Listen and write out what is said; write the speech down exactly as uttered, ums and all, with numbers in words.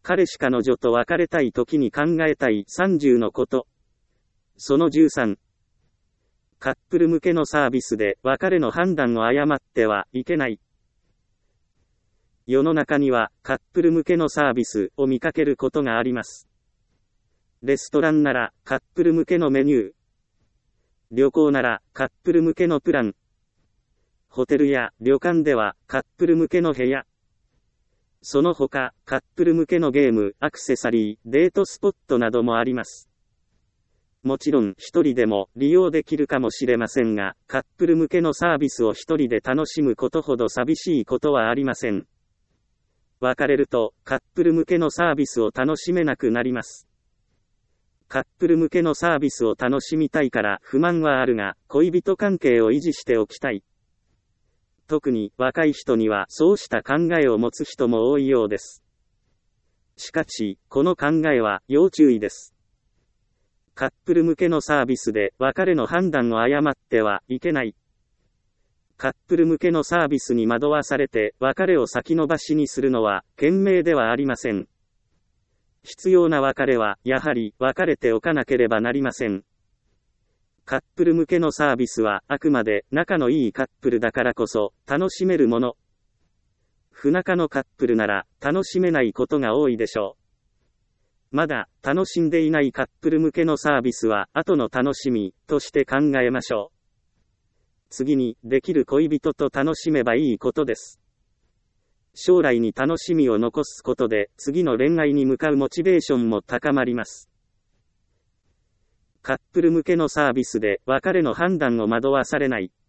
彼氏彼女と別れたい時に考えたいさんじゅうのこと。そのじゅうさん。カップル向けのサービスで別れの判断を誤ってはいけない。世の中にはカップル向けのサービスを見かけることがあります。レストランならカップル向けのメニュー。旅行ならカップル向けのプラン。ホテルや旅館ではカップル向けの部屋。その他、カップル向けのゲーム、アクセサリー、デートスポットなどもあります。もちろん一人でも利用できるかもしれませんが、カップル向けのサービスを一人で楽しむことほど寂しいことはありません。別れると、カップル向けのサービスを楽しめなくなります。カップル向けのサービスを楽しみたいから不満はあるが、恋人関係を維持しておきたい。特に若い人にはそうした考えを持つ人も多いようです。しかし、この考えは要注意です。カップル向けのサービスで別れの判断を誤ってはいけない。カップル向けのサービスに惑わされて別れを先延ばしにするのは賢明ではありません。必要な別れはやはり別れておかなければなりません。カップル向けのサービスはあくまで仲のいいカップルだからこそ楽しめるもの。不仲のカップルなら楽しめないことが多いでしょう。まだ楽しんでいないカップル向けのサービスは後の楽しみとして考えましょう。次にできる恋人と楽しめばいいことです。将来に楽しみを残すことで次の恋愛に向かうモチベーションも高まります。カップル向けのサービスで別れの判断を惑わされない。